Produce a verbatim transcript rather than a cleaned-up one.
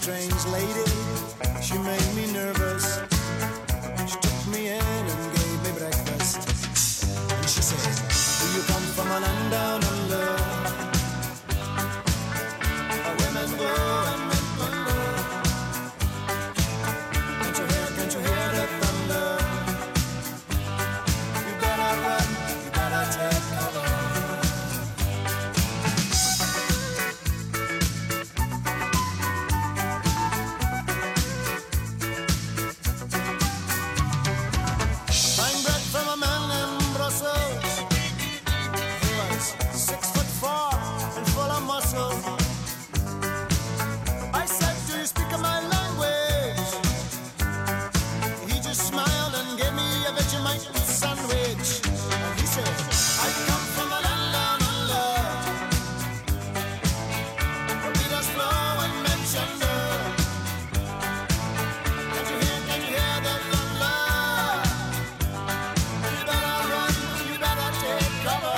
strange lady, she made me nervous. She took me in and gave me breakfast. And she said, do you come from a land down under? A women go and men wonder. Can't you hear, can't you hear the thunder? You better run, you better take cover. Cover.